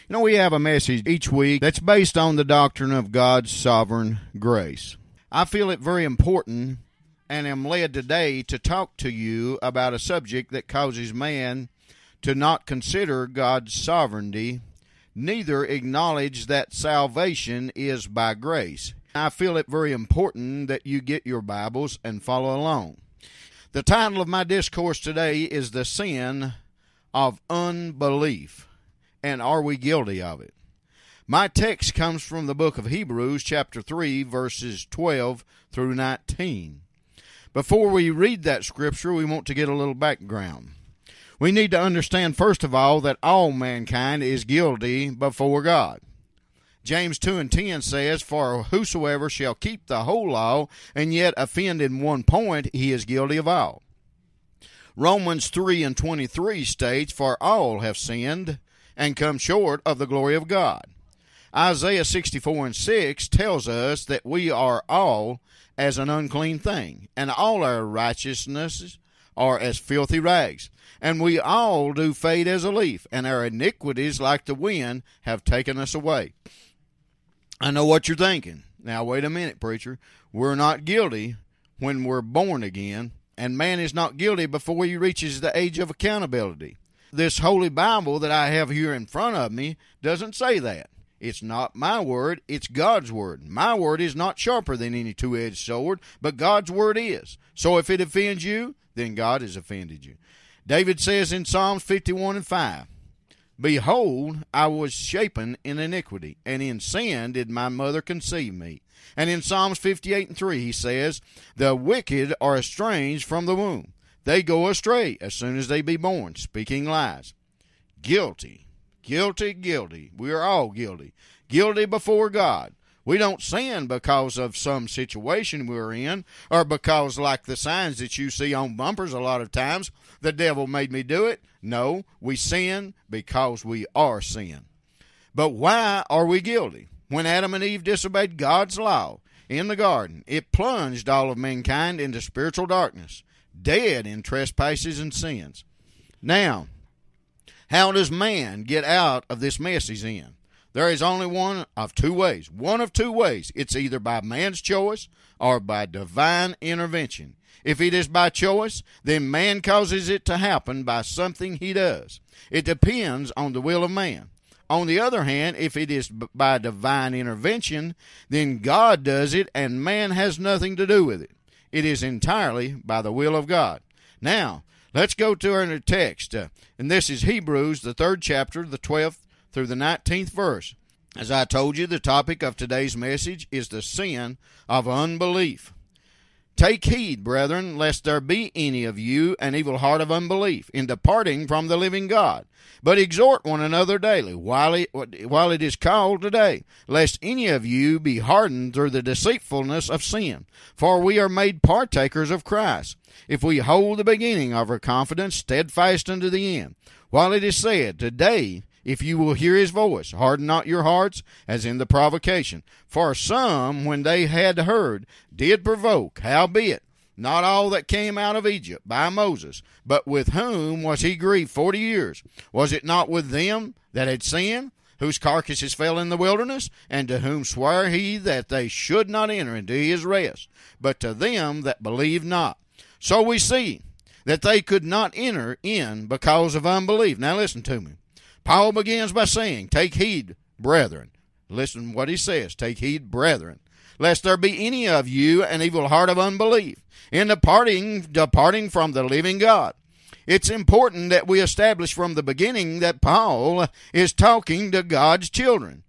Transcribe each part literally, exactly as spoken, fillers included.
You know, we have a message each week that's based on the doctrine of God's sovereign grace. I feel it very important and am led today to talk to you about a subject that causes man to not consider God's sovereignty, neither acknowledge that salvation is by grace. I feel it very important that you get your Bibles and follow along. The title of my discourse today is The Sin of Unbelief, and are we guilty of it? My text comes from the book of Hebrews, chapter three, verses twelve through nineteen. Before we read that scripture, we want to get a little background. We need to understand, first of all, that all mankind is guilty before God. James two and ten says, "For whosoever shall keep the whole law, and yet offend in one point, he is guilty of all." Romans three and twenty-three states, "For all have sinned, and come short of the glory of God." Isaiah sixty-four and six tells us that we are all as an unclean thing, and all our righteousnesses are as filthy rags. And we all do fade as a leaf, and our iniquities, like the wind, have taken us away. I know what you're thinking. Now, wait a minute, preacher. We're not guilty when we're born again, and man is not guilty before he reaches the age of accountability. This Holy Bible that I have here in front of me doesn't say that. It's not my word, it's God's word. My word is not sharper than any two-edged sword, but God's word is. So if it offends you, then God has offended you. David says in Psalms fifty-one and five, "Behold, I was shapen in iniquity, and in sin did my mother conceive me." And in Psalms fifty-eight and three he says, "The wicked are estranged from the womb. They go astray as soon as they be born, speaking lies." Guilty. Guilty, guilty. We are all guilty. Guilty before God. We don't sin because of some situation we're in, or because, like the signs that you see on bumpers a lot of times, the devil made me do it. No, we sin because we are sin. But why are we guilty? When Adam and Eve disobeyed God's law in the garden, it plunged all of mankind into spiritual darkness, dead in trespasses and sins. Now, how does man get out of this mess he's in? There is only one of two ways. One of two ways. It's either by man's choice or by divine intervention. If it is by choice, then man causes it to happen by something he does. It depends on the will of man. On the other hand, if it is by divine intervention, then God does it and man has nothing to do with it. It is entirely by the will of God. Now, let's go to our text, uh, and this is Hebrews, the third chapter, the twelfth through the nineteenth verse. As I told you, the topic of today's message is the sin of unbelief. "Take heed, brethren, lest there be any of you an evil heart of unbelief in departing from the living God. But exhort one another daily, while it, while it is called today, lest any of you be hardened through the deceitfulness of sin. For we are made partakers of Christ, if we hold the beginning of our confidence steadfast unto the end. While it is said, Today, if you will hear his voice, harden not your hearts, as in the provocation. For some, when they had heard, did provoke, howbeit, not all that came out of Egypt by Moses, but with whom was he grieved forty years? Was it not with them that had sinned, whose carcasses fell in the wilderness, and to whom sware he that they should not enter into his rest, but to them that believed not? So we see that they could not enter in because of unbelief." Now listen to me. Paul begins by saying, "Take heed, brethren." Listen what he says. "Take heed, brethren, lest there be any of you an evil heart of unbelief in departing, departing from the living God." It's important that we establish from the beginning that Paul is talking to God's children.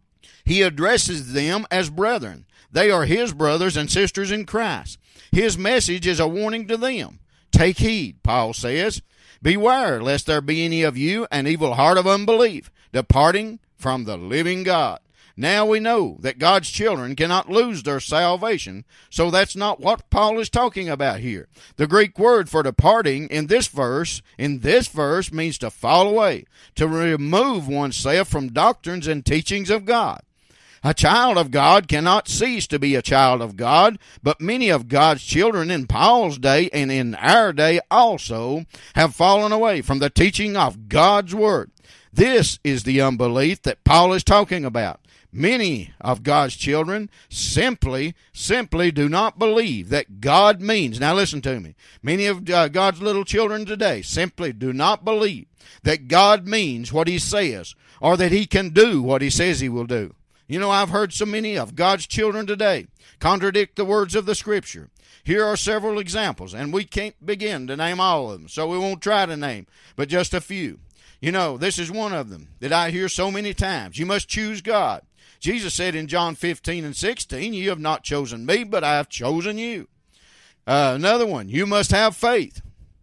He addresses them as brethren. They are his brothers and sisters in Christ. His message is a warning to them. Take heed, Paul says. Beware, lest there be any of you an evil heart of unbelief, departing from the living God. Now we know that God's children cannot lose their salvation, so that's not what Paul is talking about here. The Greek word for departing in this verse, in this verse means to fall away, to remove oneself from doctrines and teachings of God. A child of God cannot cease to be a child of God, but many of God's children in Paul's day and in our day also have fallen away from the teaching of God's word. This is the unbelief that Paul is talking about. Many of God's children simply, simply do not believe that God means. Now listen to me. Many of uh, God's little children today simply do not believe that God means what he says, or that he can do what he says he will do. You know, I've heard so many of God's children today contradict the words of the Scripture. Here are several examples, and we can't begin to name all of them, so we won't try to name, but just a few. You know, this is one of them that I hear so many times. You must choose God. Jesus said in John fifteen and sixteen, you have not chosen me, but I have chosen you. Uh, another one, you must have faith.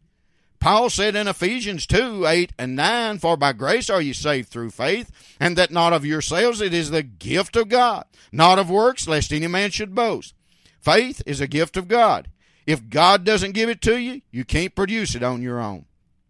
Paul said in Ephesians two, eight and nine, for by grace are you saved through faith, and that not of yourselves, it is the gift of God, not of works, lest any man should boast. Faith is a gift of God. If God doesn't give it to you, you can't produce it on your own.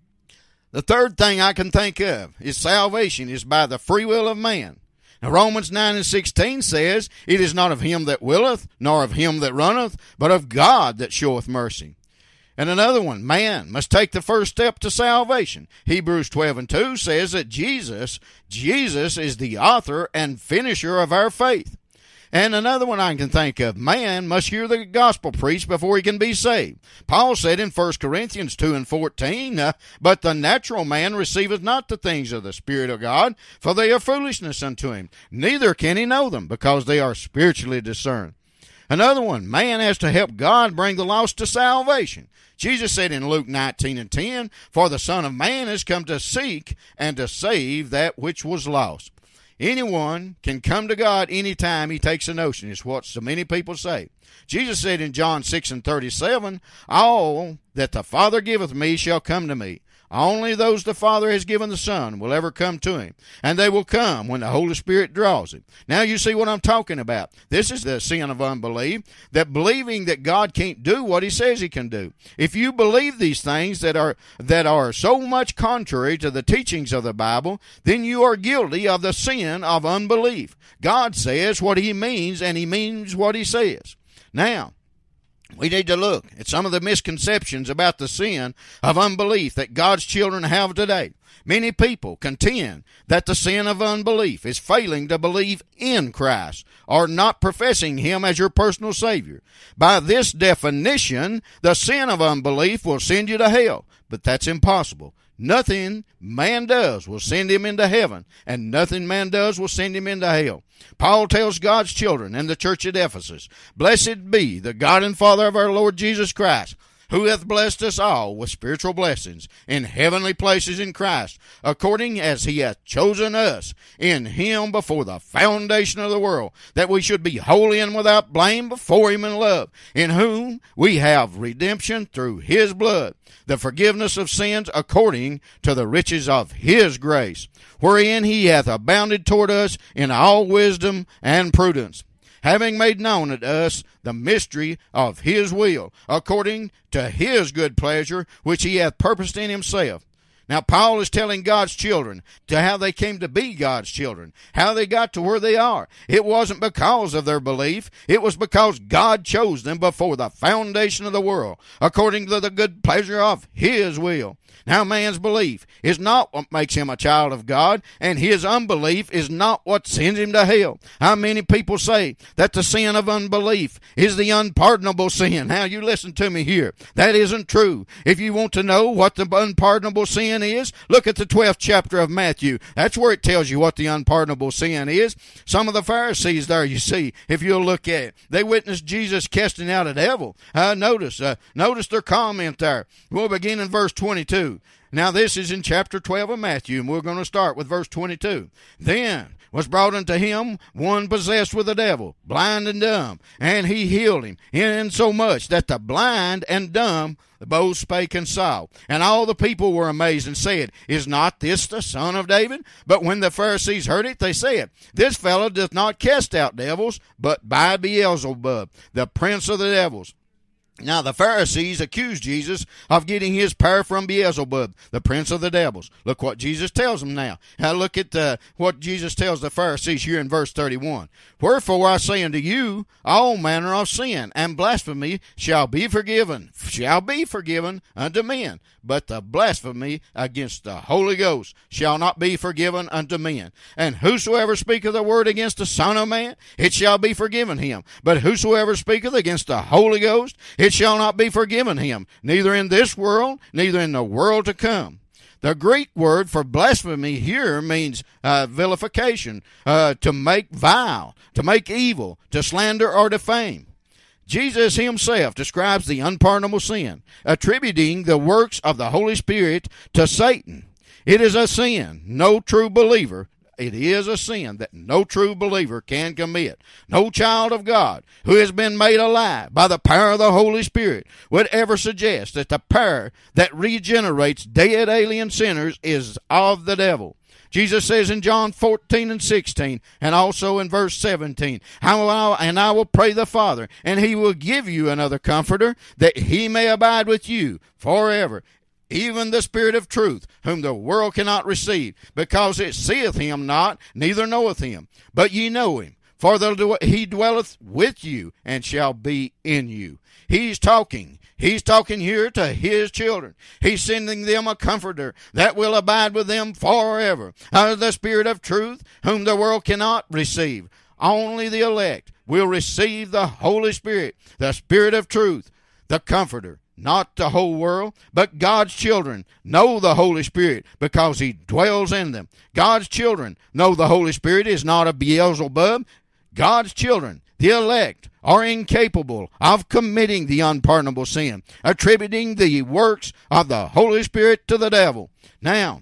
The third thing I can think of is salvation is by the free will of man. Now Romans nine and sixteen says, it is not of him that willeth, nor of him that runneth, but of God that showeth mercy. And another one, man must take the first step to salvation. Hebrews twelve and two says that Jesus, Jesus is the author and finisher of our faith. And another one I can think of, man must hear the gospel preached before he can be saved. Paul said in First Corinthians two and fourteen, uh, but the natural man receiveth not the things of the Spirit of God, for they are foolishness unto him. Neither can he know them, because they are spiritually discerned. Another one, man has to help God bring the lost to salvation. Jesus said in Luke nineteen and ten, for the Son of Man has come to seek and to save that which was lost. Anyone can come to God anytime he takes a notion, is what so many people say. Jesus said in John six and thirty-seven, all that the Father giveth me shall come to me. Only those the Father has given the Son will ever come to him, and they will come when the Holy Spirit draws him. Now you see what I'm talking about. This is the sin of unbelief, that believing that God can't do what he says he can do. If you believe these things that are that are so much contrary to the teachings of the Bible, then you are guilty of the sin of unbelief. God says what he means, and he means what he says. Now, we need to look at some of the misconceptions about the sin of unbelief that God's children have today. Many people contend that the sin of unbelief is failing to believe in Christ or not professing him as your personal Savior. By this definition, the sin of unbelief will send you to hell, but that's impossible. Nothing man does will send him into heaven, and nothing man does will send him into hell. Paul tells God's children in the church at Ephesus, blessed be the God and Father of our Lord Jesus Christ, who hath blessed us all with spiritual blessings in heavenly places in Christ, according as he hath chosen us in him before the foundation of the world, that we should be holy and without blame before him in love, in whom we have redemption through his blood, the forgiveness of sins according to the riches of his grace, wherein he hath abounded toward us in all wisdom and prudence, having made known unto us the mystery of his will, according to his good pleasure, which he hath purposed in himself. Now, Paul is telling God's children to how they came to be God's children, how they got to where they are. It wasn't because of their belief. It was because God chose them before the foundation of the world, according to the good pleasure of his will. Now, man's belief is not what makes him a child of God, and his unbelief is not what sends him to hell. How many people say that the sin of unbelief is the unpardonable sin? Now, you listen to me here. That isn't true. If you want to know what the unpardonable sin is, look at the twelfth chapter of Matthew. That's where it tells you what the unpardonable sin is. Some of the Pharisees there, you see, if you'll look at it, they witnessed Jesus casting out a devil. Uh, notice, uh, notice their comment there. We'll begin in verse twenty-two. Now this is in chapter twelve of Matthew, and we're going to start with verse twenty-two. Then was brought unto him one possessed with a devil, blind and dumb, and he healed him, insomuch that the blind and dumb both spake and saw. And all the people were amazed and said, is not this the son of David? But when the Pharisees heard it, they said, this fellow doth not cast out devils, but by Beelzebub, the prince of the devils. Now the Pharisees accused Jesus of getting his power from Beelzebub, the prince of the devils. Look what Jesus tells them now. Now look at uh, what Jesus tells the Pharisees here in verse thirty-one. Wherefore I say unto you, all manner of sin and blasphemy shall be forgiven, shall be forgiven unto men. But the blasphemy against the Holy Ghost shall not be forgiven unto men. And whosoever speaketh a word against the Son of Man, it shall be forgiven him. But whosoever speaketh against the Holy Ghost, it shall not be forgiven him, neither in this world, neither in the world to come. The Greek word for blasphemy here means uh, vilification, uh, to make vile, to make evil, to slander or defame. Jesus himself describes the unpardonable sin, attributing the works of the Holy Spirit to Satan. It is a sin no true believer It is a sin that no true believer can commit. No child of God who has been made alive by the power of the Holy Spirit would ever suggest that the power that regenerates dead alien sinners is of the devil. Jesus says in John fourteen and sixteen, and also in verse seventeen, and I will pray the Father, and he will give you another comforter, that he may abide with you forever. Even the Spirit of truth, whom the world cannot receive, because it seeth him not, neither knoweth him. But ye know him, for the, he dwelleth with you, and shall be in you. He's talking. He's talking here to his children. He's sending them a comforter that will abide with them forever. Uh, the Spirit of truth, whom the world cannot receive. Only the elect will receive the Holy Spirit, the Spirit of truth, the comforter. Not the whole world, but God's children know the Holy Spirit because he dwells in them. God's children know the Holy Spirit is not a Beelzebub. God's children, the elect, are incapable of committing the unpardonable sin, attributing the works of the Holy Spirit to the devil. Now,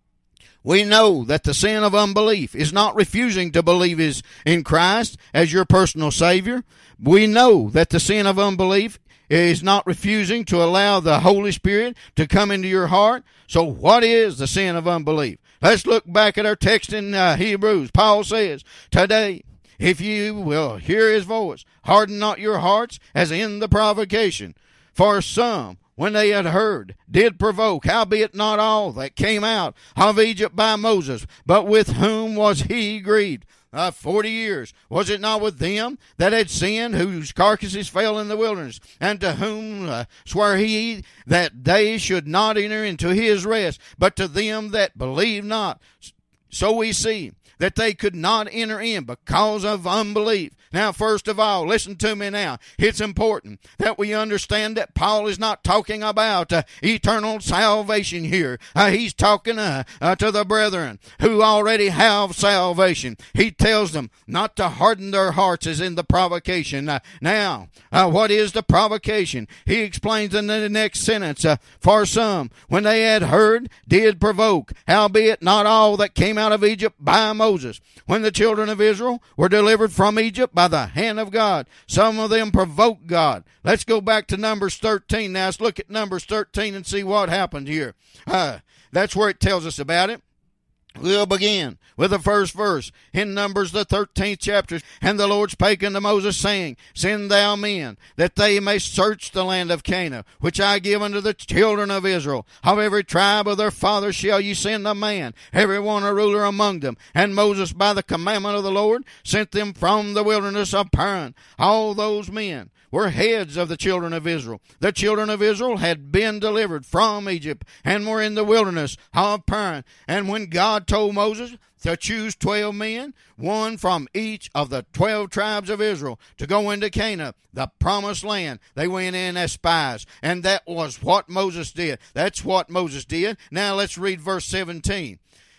we know that the sin of unbelief is not refusing to believe is in Christ as your personal Savior. We know that the sin of unbelief is not refusing to allow the Holy Spirit to come into your heart. So what is the sin of unbelief? Let's look back at our text in uh, Hebrews. Paul says, today, if you will hear his voice, harden not your hearts as in the provocation. For some, when they had heard, did provoke, howbeit not all that came out of Egypt by Moses, but with whom was he grieved? Uh, forty years. Was it not with them that had sinned, whose carcasses fell in the wilderness, and to whom uh, sware he that they should not enter into his rest, but to them that believe not? So we see that they could not enter in because of unbelief. Now, first of all, listen to me now. It's important that we understand that Paul is not talking about uh, eternal salvation here. Uh, he's talking uh, uh, to the brethren who already have salvation. He tells them not to harden their hearts as in the provocation. Uh, now, uh, what is the provocation? He explains in the next sentence, uh, for some, when they had heard, did provoke, howbeit not all that came out of Egypt by Moses. When the children of Israel were delivered from Egypt by the hand of God, some of them provoked God. Let's go back to Numbers thirteen now. Let's look at Numbers thirteen and see what happened here. Uh, that's where it tells us about it. We'll begin with the first verse in Numbers, the thirteenth chapter. And the Lord spake unto Moses, saying, send thou men, that they may search the land of Canaan, which I give unto the children of Israel. Of every tribe of their fathers shall ye send a man, every one a ruler among them. And Moses, by the commandment of the Lord, sent them from the wilderness of Paran. All those men were heads of the children of Israel. The children of Israel had been delivered from Egypt and were in the wilderness of Paran. And when God told Moses to choose twelve men, one from each of the twelve tribes of Israel, to go into Canaan, the promised land, they went in as spies. And that was what Moses did. That's what Moses did. Now let's read verse seventeen.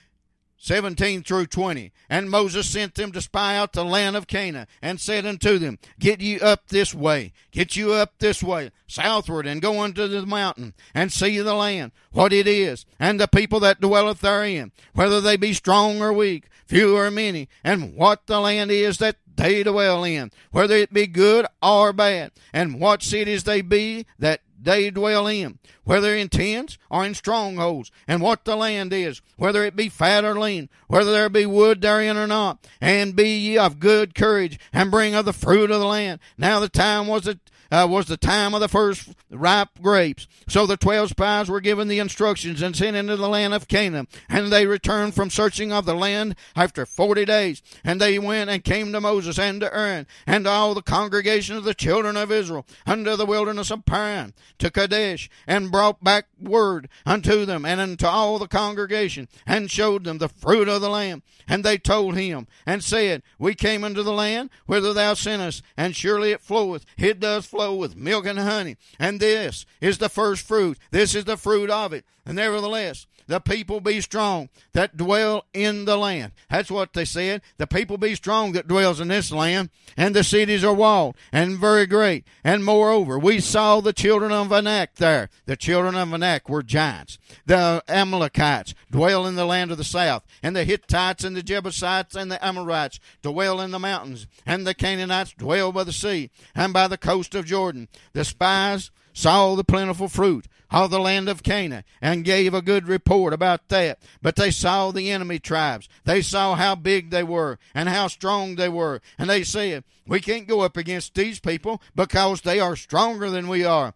seventeen through twenty. And Moses sent them to spy out the land of Canaan, and said unto them, get you up this way, get you up this way, southward, and go unto the mountain, and see the land, what it is, and the people that dwelleth therein, whether they be strong or weak, few or many, and what the land is that they dwell in, whether it be good or bad, and what cities they be that they dwell in, whether in tents or in strongholds, and what the land is, whether it be fat or lean, whether there be wood therein or not, and be ye of good courage, and bring of the fruit of the land. Now the time was uh, was the time of the first ripe grapes. So the twelve spies were given the instructions and sent into the land of Canaan. And they returned from searching of the land after forty days. And they went and came to Moses and to Aaron and to all the congregation of the children of Israel unto the wilderness of Paran to Kadesh, and brought back word unto them and unto all the congregation, and showed them the fruit of the land. And they told him and said, We came into the land whither thou sentest, and surely it floweth, it does flow with milk and honey. And this is the first fruit, this is the fruit of it. And nevertheless, the people be strong that dwell in the land. That's what they said. The people be strong that dwells in this land. And the cities are walled and very great. And moreover, we saw the children of Anak there. The children of Anak were giants. The Amalekites dwell in the land of the south. And the Hittites and the Jebusites and the Amorites dwell in the mountains. And the Canaanites dwell by the sea and by the coast of Jordan. The spies saw the plentiful fruit of the land of Canaan, and gave a good report about that. But they saw the enemy tribes. They saw how big they were and how strong they were. And they said, We can't go up against these people because they are stronger than we are.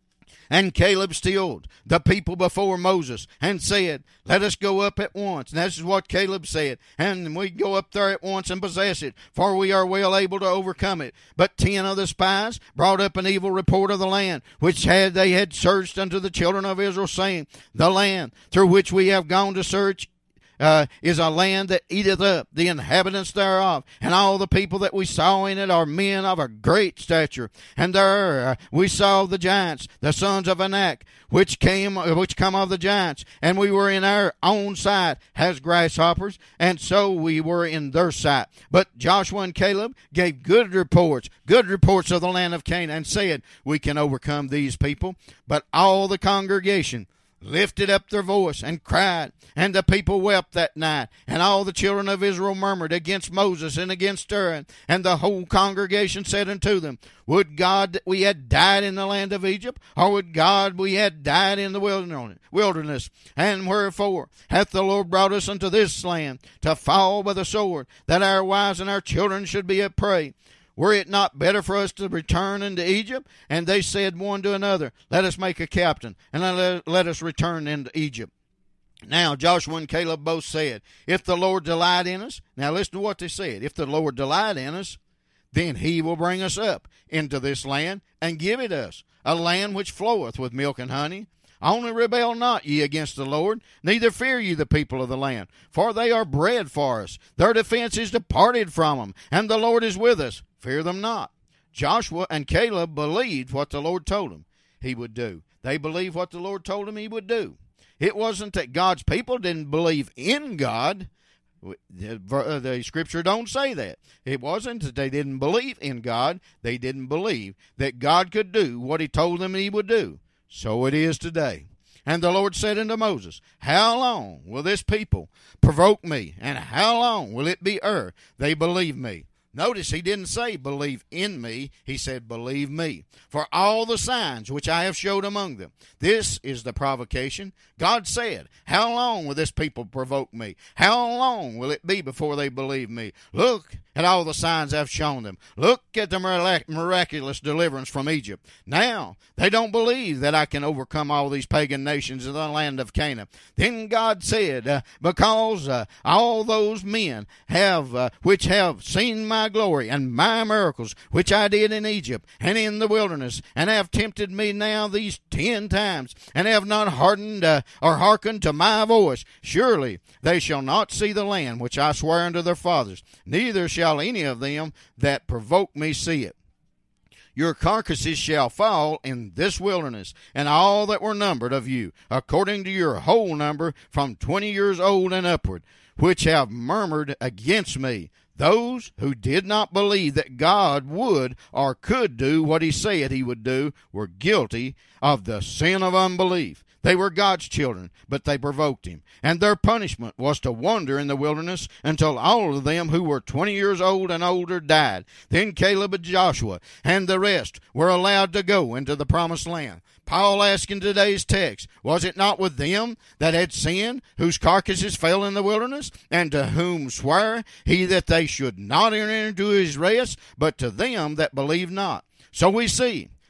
And Caleb stilled the people before Moses and said, Let us go up at once. And this is what Caleb said. And we go up there at once and possess it, for we are well able to overcome it. But ten of the spies brought up an evil report of the land, which had they had searched unto the children of Israel, saying, The land through which we have gone to search Uh, is a land that eateth up the inhabitants thereof, and all the people that we saw in it are men of a great stature. And there uh, we saw the giants, the sons of Anak, which came, uh, which come of the giants, and we were in our own sight as grasshoppers, and so we were in their sight. But Joshua and Caleb gave good reports, good reports of the land of Canaan, and said, We can overcome these people. But all the congregation lifted up their voice and cried, and the people wept that night. And all the children of Israel murmured against Moses and against Aaron. And the whole congregation said unto them, Would God that we had died in the land of Egypt, or would God we had died in the wilderness? And wherefore hath the Lord brought us unto this land, to fall by the sword, that our wives and our children should be a prey? Were it not better for us to return into Egypt? And they said one to another, Let us make a captain, and let, let us return into Egypt. Now Joshua and Caleb both said, If the Lord delight in us, now listen to what they said, If the Lord delight in us, then he will bring us up into this land, and give it us, a land which floweth with milk and honey. Only rebel not ye against the Lord, neither fear ye the people of the land, for they are bread for us. Their defense is departed from them, and the Lord is with us. Fear them not. Joshua and Caleb believed what the Lord told them he would do. They believed what the Lord told them he would do. It wasn't that God's people didn't believe in God. The, the scripture don't say that. It wasn't that they didn't believe in God. They didn't believe that God could do what he told them he would do. So it is today. And the Lord said unto Moses, How long will this people provoke me? And how long will it be ere they believe me? Notice he didn't say believe in me. He said believe me. For all the signs which I have showed among them. This is the provocation. God said, How long will this people provoke me? How long will it be before they believe me? Look at all the signs I've shown them. Look at the miraculous deliverance from Egypt. Now they don't believe that I can overcome all these pagan nations in the land of Canaan. Then God said, uh, Because uh, all those men have, uh, which have seen my glory and my miracles, which I did in Egypt and in the wilderness, and have tempted me now these ten times, and have not hardened uh, or hearkened to my voice, surely they shall not see the land which I swear unto their fathers, neither shall any of them that provoke me see it. Your carcasses shall fall in this wilderness, and all that were numbered of you, according to your whole number, from twenty years old and upward, which have murmured against me. Those who did not believe that God would or could do what he said he would do were guilty of the sin of unbelief. They were God's children, but they provoked him. And their punishment was to wander in the wilderness until all of them who were twenty years old and older died. Then Caleb and Joshua and the rest were allowed to go into the promised land. Paul asked in today's text, was it not with them that had sinned, whose carcasses fell in the wilderness, and to whom sware he that they should not enter into his rest, but to them that believe not? So we see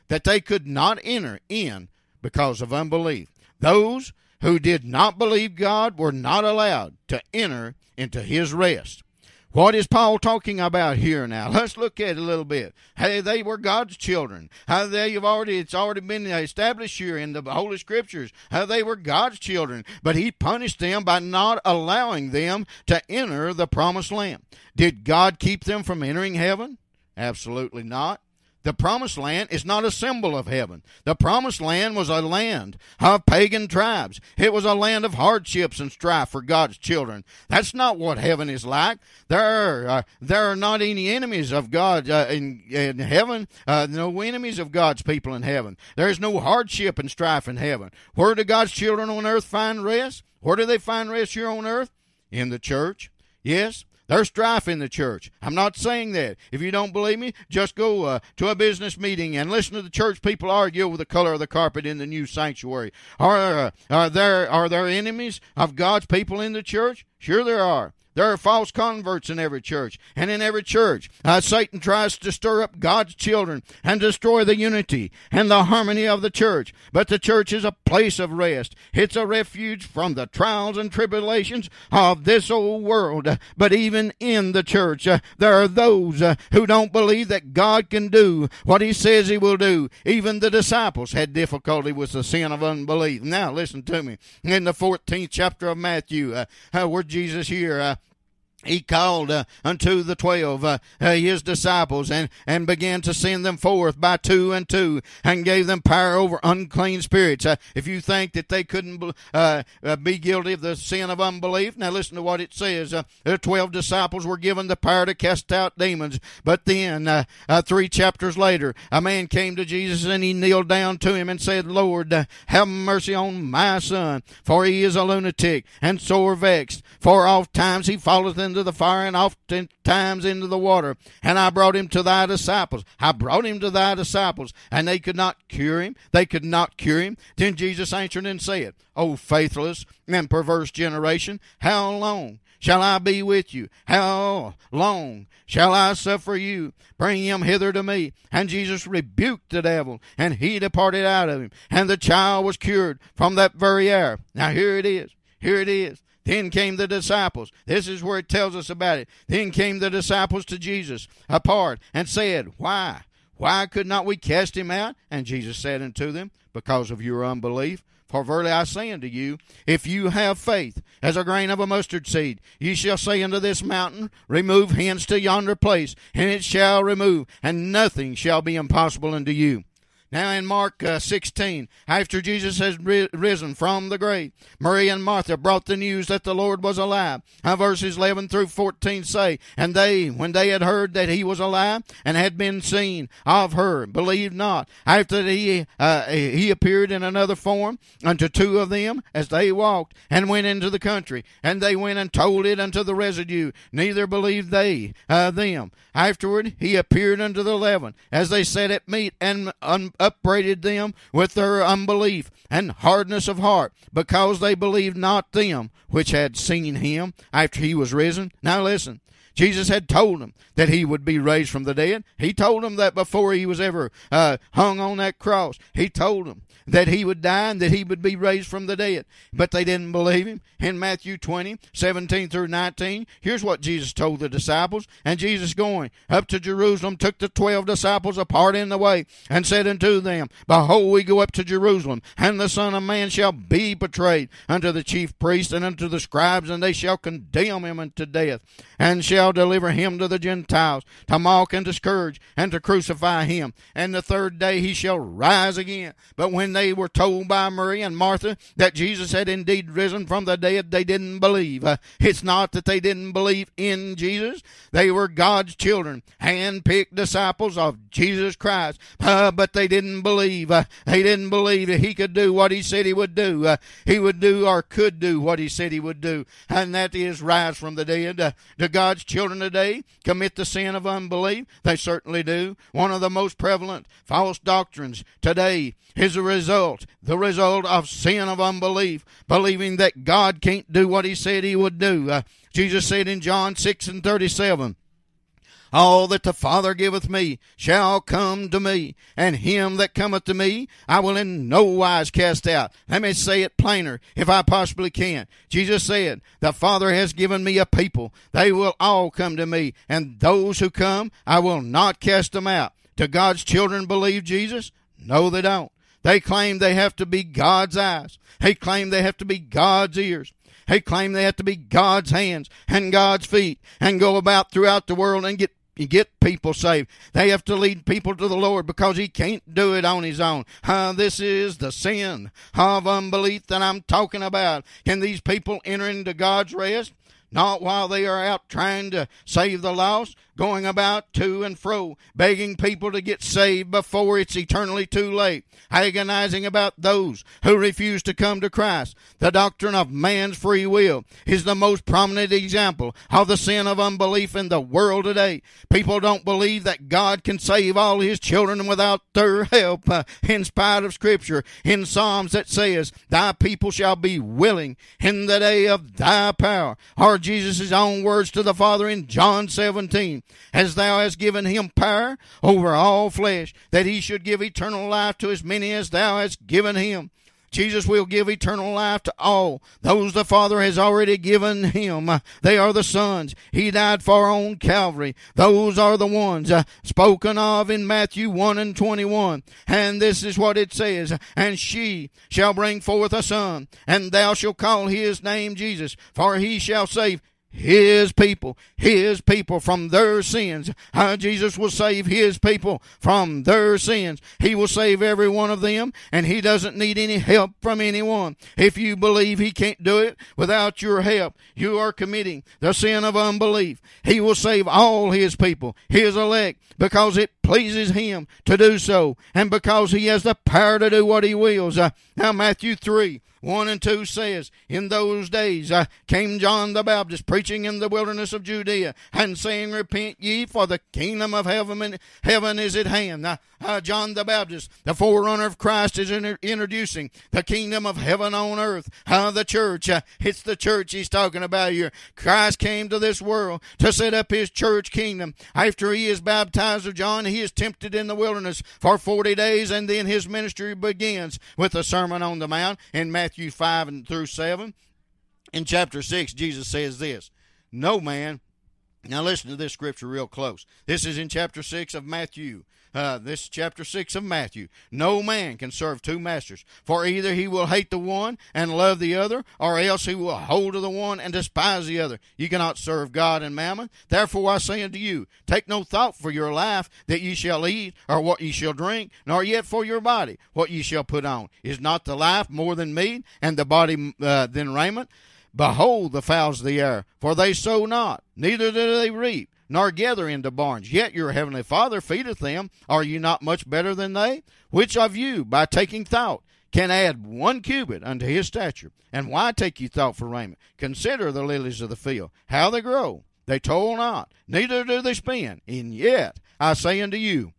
that they could not enter in because of unbelief. Those who did not believe God were not allowed to enter into his rest. What is Paul talking about here now? Let's look at it a little bit. Hey, they were God's children. How they have already, it's already been established here in the Holy Scriptures. How they were God's children, but he punished them by not allowing them to enter the promised land. Did God keep them from entering heaven? Absolutely not. The promised land is not a symbol of heaven. The promised land was a land of pagan tribes. It was a land of hardships and strife for God's children. That's not what heaven is like. There are, uh, there are not any enemies of God uh, in, in heaven, uh, no enemies of God's people in heaven. There is no hardship and strife in heaven. Where do God's children on earth find rest? Where do they find rest here on earth? In the church. Yes. There's strife in the church. I'm not saying that. If you don't believe me, just go uh, to a business meeting and listen to the church people argue over the color of the carpet in the new sanctuary. Are, uh, are, there, are there enemies of God's people in the church? Sure there are. There are false converts in every church. And in every church, uh, Satan tries to stir up God's children and destroy the unity and the harmony of the church. But the church is a place of rest. It's a refuge from the trials and tribulations of this old world. But even in the church, uh, there are those uh, who don't believe that God can do what he says he will do. Even the disciples had difficulty with the sin of unbelief. Now, listen to me. In the fourteenth chapter of Matthew, uh, uh, where Jesus here... Uh, He called uh, unto the twelve uh, uh, his disciples and, and began to send them forth by two and two and gave them power over unclean spirits. Uh, if you think that they couldn't uh, uh, be guilty of the sin of unbelief, now listen to what it says. Uh, the twelve disciples were given the power to cast out demons. But then, uh, uh, three chapters later, a man came to Jesus and he kneeled down to him and said, Lord, uh, have mercy on my son, for he is a lunatic and sore vexed. For oft times he falleth in into the fire and oftentimes into the water. And I brought him to thy disciples. I brought him to thy disciples, and they could not cure him. They could not cure him. Then Jesus answered and said, O faithless and perverse generation, how long shall I be with you? How long shall I suffer you? Bring him hither to me. And Jesus rebuked the devil, and he departed out of him. And the child was cured from that very hour. Now here it is. Here it is. Then came the disciples. This is where it tells us about it. Then came the disciples to Jesus apart and said, Why? Why could not we cast him out? And Jesus said unto them, Because of your unbelief. For verily I say unto you, if you have faith as a grain of a mustard seed, ye shall say unto this mountain, Remove hence to yonder place, and it shall remove, and nothing shall be impossible unto you. Now in Mark uh, sixteen, after Jesus has ri- risen from the grave, Mary and Martha brought the news that the Lord was alive. Uh, verses eleven through fourteen say, And they, when they had heard that he was alive and had been seen of her, believed not. After that he, uh, he appeared in another form unto two of them as they walked, and went into the country. And they went and told it unto the residue. Neither believed they uh, them. Afterward he appeared unto the eleven as they sat at meat, and un- upbraided them with their unbelief and hardness of heart, because they believed not them which had seen him after he was risen. Now listen, Jesus had told them that he would be raised from the dead. He told them that before he was ever uh, hung on that cross. He told them that he would die and that he would be raised from the dead. But they didn't believe him. In Matthew twenty, seventeen through nineteen, here's what Jesus told the disciples. And Jesus, going up to Jerusalem, took the twelve disciples apart in the way, and said unto them, Behold, we go up to Jerusalem, and the Son of Man shall be betrayed unto the chief priests and unto the scribes, and they shall condemn him unto death, and shall deliver him to the Gentiles, to mock and to scourge, and to crucify him. And the third day he shall rise again. But when they were told by Mary and Martha that Jesus had indeed risen from the dead, they didn't believe. Uh, it's not that they didn't believe in Jesus. They were God's children, hand-picked disciples of Jesus Christ. Uh, but they didn't believe. Uh, they didn't believe that he could do what he said he would do. Uh, he would do or could do what he said he would do. And that is rise from the dead. Uh, do God's children today commit the sin of unbelief? They certainly do. One of the most prevalent false doctrines today is the result, the result of sin of unbelief, believing that God can't do what he said he would do. Uh, Jesus said in John six and thirty-seven, All that the Father giveth me shall come to me, and him that cometh to me I will in no wise cast out. Let me say it plainer if I possibly can. Jesus said, the Father has given me a people. They will all come to me, and those who come, I will not cast them out. Do God's children believe Jesus? No, they don't. They claim they have to be God's eyes. They claim they have to be God's ears. They claim they have to be God's hands and God's feet and go about throughout the world and get get people saved. They have to lead people to the Lord because he can't do it on his own. Uh, this is the sin of unbelief that I'm talking about. Can these people enter into God's rest? Not while they are out trying to save the lost, going about to and fro, begging people to get saved before it's eternally too late, agonizing about those who refuse to come to Christ. The doctrine of man's free will is the most prominent example of the sin of unbelief in the world today. People don't believe that God can save all his children without their help, uh, in spite of Scripture in Psalms that says, thy people shall be willing in the day of thy power. Or Jesus' own words to the Father in John seventeen, as thou hast given him power over all flesh, that he should give eternal life to as many as thou hast given him. Jesus will give eternal life to all those the Father has already given him. They are the sons he died for on Calvary. Those are the ones uh, spoken of in Matthew one and twenty-one. And this is what it says, and she shall bring forth a son, and thou shalt call his name Jesus, for he shall save his people, his people from their sins. Uh, Jesus will save his people from their sins. He will save every one of them, and he doesn't need any help from anyone. If you believe he can't do it without your help, you are committing the sin of unbelief. He will save all his people, his elect, because it pleases him to do so, and because he has the power to do what he wills. Uh, now Matthew three one and two says, in those days uh, came John the Baptist preaching in the wilderness of Judea and saying, repent ye, for the kingdom of heaven, heaven is at hand. Uh, uh, John the Baptist, the forerunner of Christ, is inter- introducing the kingdom of heaven on earth. Uh, the church, uh, it's the church he's talking about here. Christ came to this world to set up his church kingdom. After he is baptized of John, he is tempted in the wilderness for forty days, and then his ministry begins with the Sermon on the Mount in Matthew Matthew five and through seven. In chapter six, Jesus says this, no man, now listen to this scripture real close. This is in chapter six of Matthew. Uh, this is chapter six of Matthew. No man can serve two masters, for either he will hate the one and love the other, or else he will hold to the one and despise the other. You cannot serve God and mammon. Therefore I say unto you, take no thought for your life, that ye shall eat, or what ye shall drink, nor yet for your body, what ye shall put on. Is not the life more than meat, and the body uh, than raiment? Behold the fowls of the air, for they sow not, neither do they reap, nor gather into barns, yet your heavenly Father feedeth them. Are you not much better than they? Which of you, by taking thought, can add one cubit unto his stature? And why take ye thought for raiment? Consider the lilies of the field, how they grow. They toil not, neither do they spin. And yet I say unto you,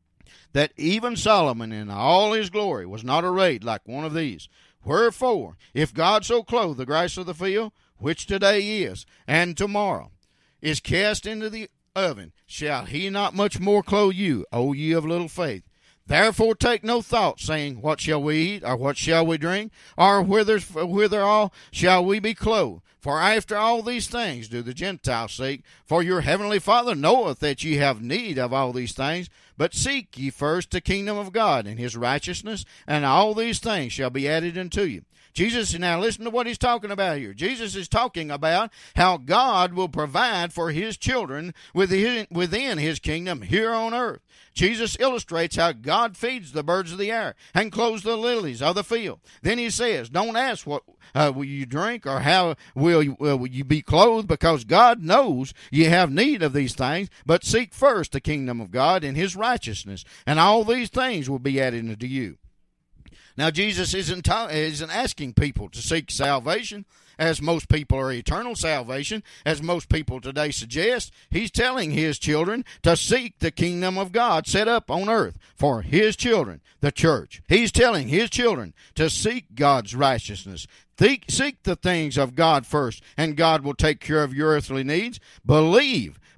that even Solomon in all his glory was not arrayed like one of these. Wherefore, if God so clothe the grass of the field, which today is, and tomorrow is cast into the oven, shall he not much more clothe you, O ye of little faith? Therefore take no thought, saying, what shall we eat, or what shall we drink, or whither, whither all shall we be clothed? For after all these things do the Gentiles seek. For your heavenly Father knoweth that ye have need of all these things. But seek ye first the kingdom of God and his righteousness, and all these things shall be added unto you. Jesus, now listen to what he's talking about here. Jesus is talking about how God will provide for his children within, within his kingdom here on earth. Jesus illustrates how God feeds the birds of the air and clothes the lilies of the field. Then he says, don't ask what uh, will you drink or how will you, uh, will you be clothed, because God knows you have need of these things, but seek first the kingdom of God and his righteousness, and all these things will be added unto you. Now, Jesus isn't, ta- isn't asking people to seek salvation, as most people are eternal salvation, as most people today suggest. He's telling his children to seek the kingdom of God set up on earth for his children, the church. He's telling his children to seek God's righteousness. Seek the things of God first, and God will take care of your earthly needs. Believe.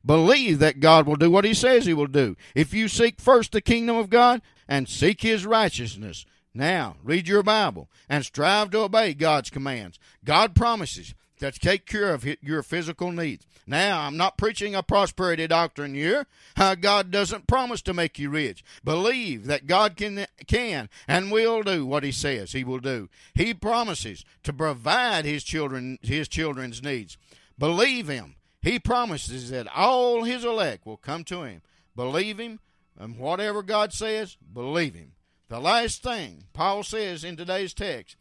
Believe that God will do what he says he will do. If you seek first the kingdom of God and seek his righteousness. Now, read your Bible and strive to obey God's commands. God promises to take care of your physical needs. Now, I'm not preaching a prosperity doctrine here. Uh, God doesn't promise to make you rich. Believe that God can, can and will do what he says he will do. He promises to provide his children, his children's needs. Believe him. He promises that all his elect will come to him. Believe him, and whatever God says, believe him. The last thing Paul says in today's text,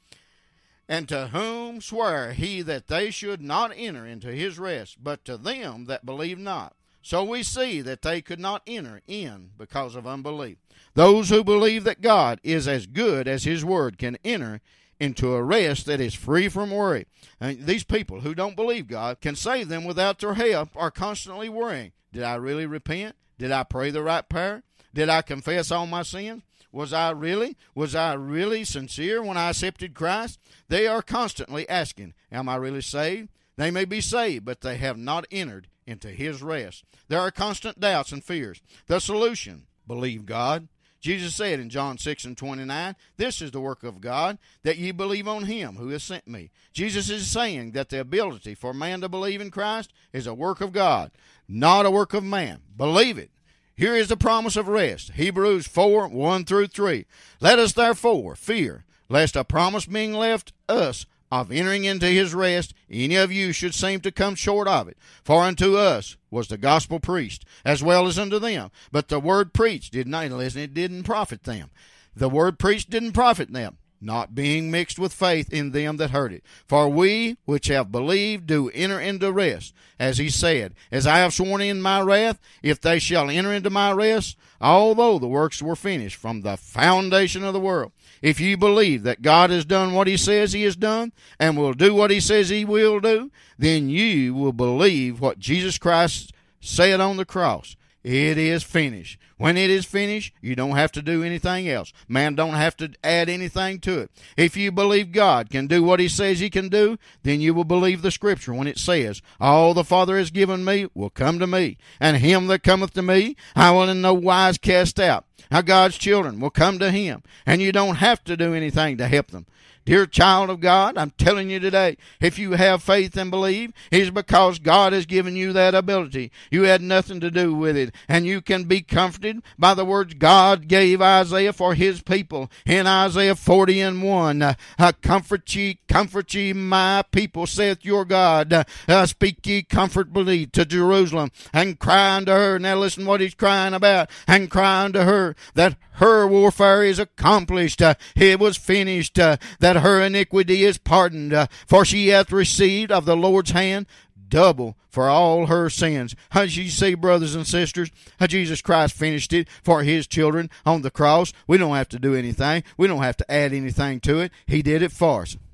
and to whom sware he that they should not enter into his rest, but to them that believe not. So we see that they could not enter in because of unbelief. Those who believe that God is as good as his word can enter into a rest that is free from worry. And these people who don't believe God can save them without their help are constantly worrying. Did I really repent? Did I pray the right prayer? Did I confess all my sins? Was I really? Was I really sincere when I accepted Christ? They are constantly asking, am I really saved? They may be saved, but they have not entered into his rest. There are constant doubts and fears. The solution, believe God. Jesus said in John six and twenty-nine, this is the work of God, that ye believe on him who has sent me. Jesus is saying that the ability for man to believe in Christ is a work of God, not a work of man. Believe it. Here is the promise of rest. Hebrews four, one through three. Let us therefore fear, lest a promise being left us of entering into his rest, any of you should seem to come short of it. For unto us was the gospel preached, as well as unto them. But the word preached did not, listen, it didn't profit them. The word preached didn't profit them, not being mixed with faith in them that heard it. For we which have believed do enter into rest, as he said, as I have sworn in my wrath, if they shall enter into my rest, although the works were finished from the foundation of the world. If you believe that God has done what he says he has done, and will do what he says he will do, then you will believe what Jesus Christ said on the cross. It is finished. When it is finished, you don't have to do anything else. Man don't have to add anything to it. If you believe God can do what he says he can do, then you will believe the scripture when it says, all the Father has given me will come to me, and him that cometh to me I will in no wise cast out. Now God's children will come to him, and you don't have to do anything to help them. Dear child of God, I'm telling you today, if you have faith and believe, it's because God has given you that ability. You had nothing to do with it, and you can be comforted by the words God gave Isaiah for his people in Isaiah forty and one. Uh, comfort ye, comfort ye, my people, saith your God. Uh, speak ye comfortably to Jerusalem, and cry unto her. Now listen what he's crying about. And cry unto her that her warfare is accomplished. Uh, it was finished. Uh, that her iniquity is pardoned. Uh, for she hath received of the Lord's hand double for all her sins. As you see, brothers and sisters, how Jesus Christ finished it for his children on the cross. We don't have to do anything. We don't have to add anything to it. He did it for us.